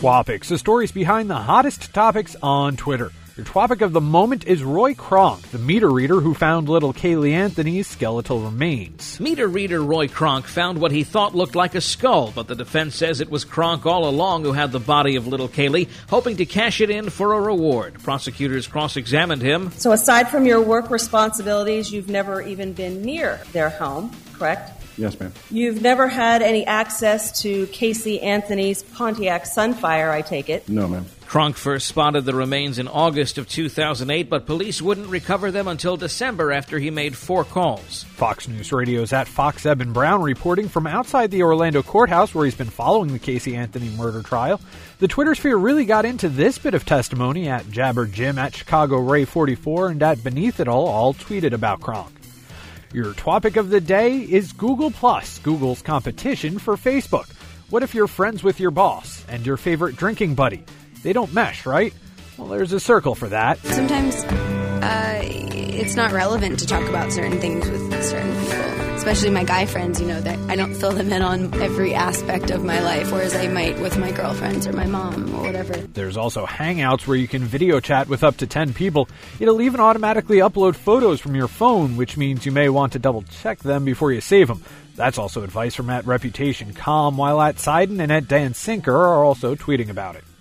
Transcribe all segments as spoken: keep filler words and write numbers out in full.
Twopics, the stories behind the hottest topics on Twitter. Your Twopic of the moment is Roy Kronk, the meter reader who found little Kaylee Anthony's skeletal remains. Meter reader Roy Kronk found what he thought looked like a skull, but the defense says it was Kronk all along who had the body of little Kaylee, hoping to cash it in for a reward. Prosecutors cross-examined him. So aside from your work responsibilities, you've never even been near their home, correct? Yes, ma'am. You've never had any access to Casey Anthony's Pontiac Sunfire, I take it? No, ma'am. Kronk first spotted the remains in August of two thousand eight, but police wouldn't recover them until December after he made four calls. Fox News Radio's at Fox Eben Brown reporting from outside the Orlando courthouse where he's been following the Casey Anthony murder trial. The Twitter sphere really got into this bit of testimony at Jabber Jim, at Chicago Ray forty-four, and at Beneath It All, all tweeted about Kronk. Your topic of the day is Google Plus, Google's competition for Facebook. What if you're friends with your boss and your favorite drinking buddy? They don't mesh, right? Well, there's a circle for that. Sometimes uh, it's not relevant to talk about certain things with certain people, especially my guy friends. You know, that I don't fill them in on every aspect of my life, whereas I might with my girlfriends or my mom or whatever. There's also Hangouts where you can video chat with up to ten people. It'll even automatically upload photos from your phone, which means you may want to double check them before you save them. That's also advice from at Reputation dot com, while at Sidon and at Dan Sinker are also tweeting about it.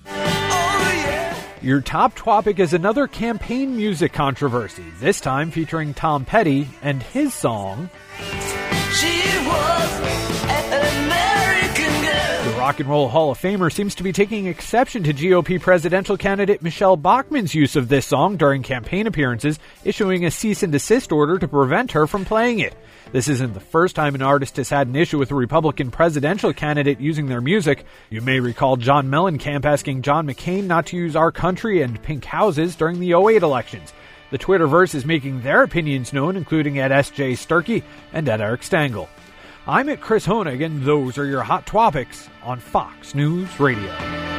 Your top topic is another campaign music controversy, this time featuring Tom Petty and his song, She Was an American Girl. The Rock and Roll Hall of Famer seems to be taking exception to G O P presidential candidate Michelle Bachmann's use of this song during campaign appearances, issuing a cease and desist order to prevent her from playing it. This isn't the first time an artist has had an issue with a Republican presidential candidate using their music. You may recall John Mellencamp asking John McCain not to use Our Country and Pink Houses during the oh eight elections. The Twitterverse is making their opinions known, including at S J Sturkey and at Eric Stangl. I'm at Chris Honig, and those are your hot topics on Fox News Radio.